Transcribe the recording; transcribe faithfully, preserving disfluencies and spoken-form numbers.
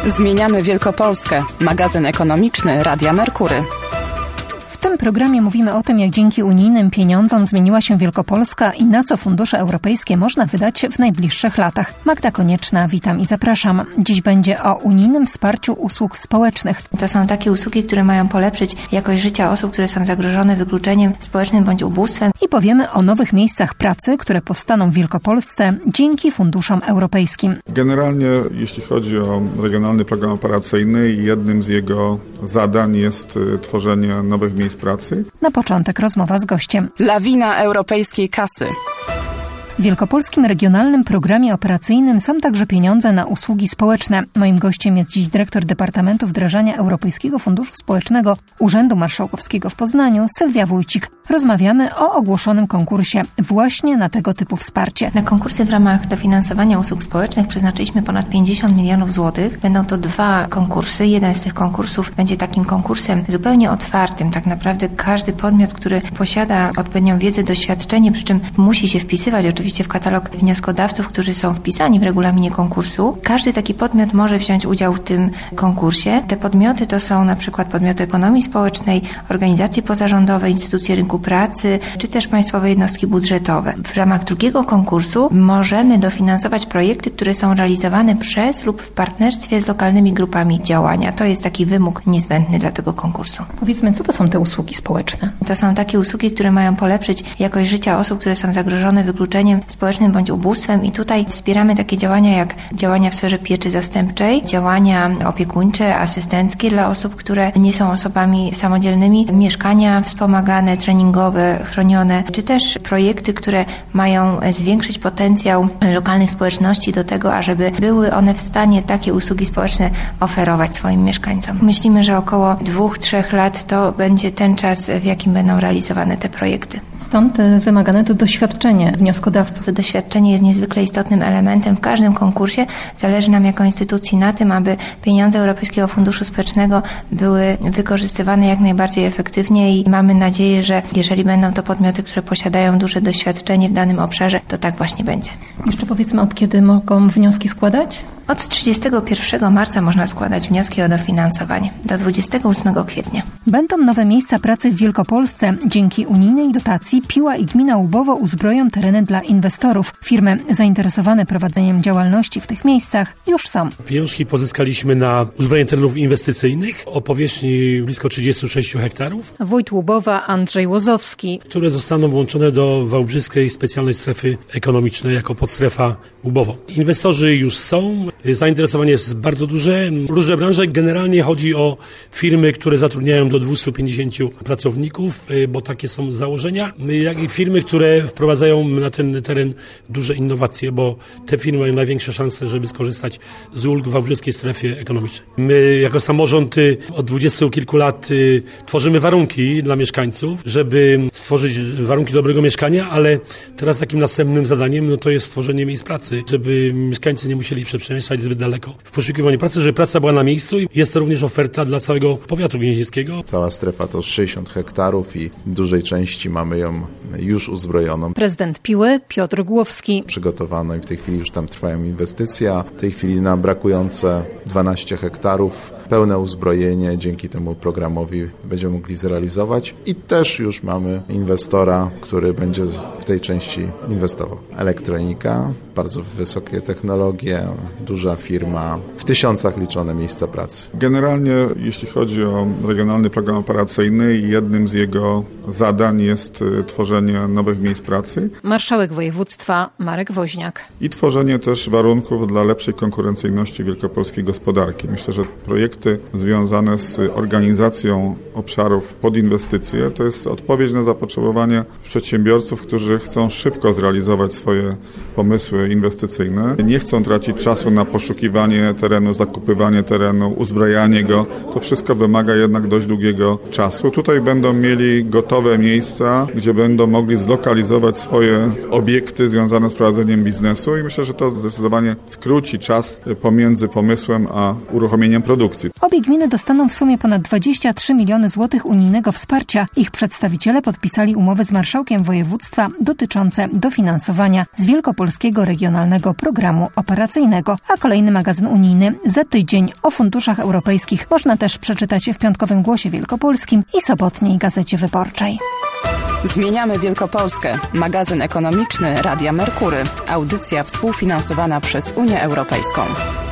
Zmieniamy Wielkopolskę. Magazyn ekonomiczny Radia Merkury. W tym programie mówimy o tym, jak dzięki unijnym pieniądzom zmieniła się Wielkopolska i na co fundusze europejskie można wydać w najbliższych latach. Magda Konieczna, witam i zapraszam. Dziś będzie o unijnym wsparciu usług społecznych. To są takie usługi, które mają polepszyć jakość życia osób, które są zagrożone wykluczeniem społecznym bądź ubóstwem. I powiemy o nowych miejscach pracy, które powstaną w Wielkopolsce dzięki funduszom europejskim. Generalnie, jeśli chodzi o regionalny program operacyjny, jednym z jego zadań jest tworzenie nowych miejsc pracy. Na początek rozmowa z gościem. Lawina europejskiej kasy. W Wielkopolskim Regionalnym Programie Operacyjnym są także pieniądze na usługi społeczne. Moim gościem jest dziś dyrektor Departamentu Wdrażania Europejskiego Funduszu Społecznego Urzędu Marszałkowskiego w Poznaniu, Sylwia Wójcik. Rozmawiamy o ogłoszonym konkursie właśnie na tego typu wsparcie. Na konkursy w ramach dofinansowania usług społecznych przeznaczyliśmy ponad pięćdziesiąt milionów złotych. Będą to dwa konkursy. Jeden z tych konkursów będzie takim konkursem zupełnie otwartym. Tak naprawdę każdy podmiot, który posiada odpowiednią wiedzę, doświadczenie, przy czym musi się wpisywać oczywiście w katalog wnioskodawców, którzy są wpisani w regulaminie konkursu. Każdy taki podmiot może wziąć udział w tym konkursie. Te podmioty to są na przykład podmioty ekonomii społecznej, organizacje pozarządowe, instytucje rynku pracy, czy też państwowe jednostki budżetowe. W ramach drugiego konkursu możemy dofinansować projekty, które są realizowane przez lub w partnerstwie z lokalnymi grupami działania. To jest taki wymóg niezbędny dla tego konkursu. Powiedzmy, co to są te usługi społeczne? To są takie usługi, które mają polepszyć jakość życia osób, które są zagrożone wykluczeniem społecznym bądź ubóstwem i tutaj wspieramy takie działania jak działania w sferze pieczy zastępczej, działania opiekuńcze, asystenckie dla osób, które nie są osobami samodzielnymi, mieszkania wspomagane, treningowe, chronione, czy też projekty, które mają zwiększyć potencjał lokalnych społeczności do tego, ażeby były one w stanie takie usługi społeczne oferować swoim mieszkańcom. Myślimy, że około dwóch, trzech lat to będzie ten czas, w jakim będą realizowane te projekty. Stąd wymagane to doświadczenie wnioskodawców. To doświadczenie jest niezwykle istotnym elementem w każdym konkursie. Zależy nam jako instytucji na tym, aby pieniądze Europejskiego Funduszu Społecznego były wykorzystywane jak najbardziej efektywnie i mamy nadzieję, że jeżeli będą to podmioty, które posiadają duże doświadczenie w danym obszarze, to tak właśnie będzie. Jeszcze powiedzmy, od kiedy mogą wnioski składać? Od trzydziestego pierwszego marca można składać wnioski o dofinansowanie do dwudziestego ósmego kwietnia. Będą nowe miejsca pracy w Wielkopolsce. Dzięki unijnej dotacji Piła i gmina Łubowo uzbroją tereny dla inwestorów. Firmy zainteresowane prowadzeniem działalności w tych miejscach już są. Pieniążki pozyskaliśmy na uzbrojenie terenów inwestycyjnych o powierzchni blisko trzydziestu sześciu hektarów. Wójt Łubowa Andrzej Łozowski. Które zostaną włączone do Wałbrzyskiej Specjalnej Strefy Ekonomicznej jako podstrefa Łubowo. Inwestorzy już są. Zainteresowanie jest bardzo duże. Różne branże. Generalnie chodzi o firmy, które zatrudniają do dwieście pięćdziesiąt pracowników, bo takie są założenia, jak i firmy, które wprowadzają na ten teren duże innowacje, bo te firmy mają największe szanse, żeby skorzystać z ulg w Wałbrzyskiej Strefie Ekonomicznej. My jako samorząd od dwudziestu kilku lat tworzymy warunki dla mieszkańców, żeby stworzyć warunki dobrego mieszkania, ale teraz takim następnym zadaniem no to jest stworzenie miejsc pracy, żeby mieszkańcy nie musieli się przemieszczać zbyt daleko w poszukiwaniu pracy, żeby praca była na miejscu i jest to również oferta dla całego powiatu gnieźnieńskiego. Cała strefa to sześćdziesiąt hektarów i w dużej części mamy ją już uzbrojoną. Prezydent Piły Piotr Głowski. Przygotowano i w tej chwili już tam trwają inwestycje. W tej chwili na brakujące dwanaście hektarów pełne uzbrojenie dzięki temu programowi będziemy mogli zrealizować i też już mamy inwestora, który będzie w tej części inwestował. Elektronika, bardzo wysokie technologie, duża firma, w tysiącach liczone miejsca pracy. Generalnie, jeśli chodzi o regionalny program operacyjny, jednym z jego zadań jest tworzenie nowych miejsc pracy. Marszałek województwa Marek Woźniak. I tworzenie też warunków dla lepszej konkurencyjności wielkopolskiej gospodarki. Myślę, że projekty związane z organizacją obszarów pod inwestycje to jest odpowiedź na zapotrzebowanie przedsiębiorców, którzy chcą szybko zrealizować swoje pomysły inwestycyjne. Nie chcą tracić czasu na poszukiwanie terenu, zakupywanie terenu, uzbrajanie go. To wszystko wymaga jednak dość długiego czasu. Tutaj będą mieli gotowe miejsca, gdzie będą mogli zlokalizować swoje obiekty związane z prowadzeniem biznesu i myślę, że to zdecydowanie skróci czas pomiędzy pomysłem projektem a uruchomieniem produkcji. Obie gminy dostaną w sumie ponad dwadzieścia trzy miliony złotych unijnego wsparcia. Ich przedstawiciele podpisali umowy z marszałkiem województwa dotyczące dofinansowania z Wielkopolskiego Regionalnego Programu Operacyjnego. A kolejny magazyn unijny za tydzień o funduszach europejskich można też przeczytać w Piątkowym Głosie Wielkopolskim i Sobotniej Gazecie Wyborczej. Zmieniamy Wielkopolskę. Magazyn ekonomiczny Radia Merkury. Audycja współfinansowana przez Unię Europejską.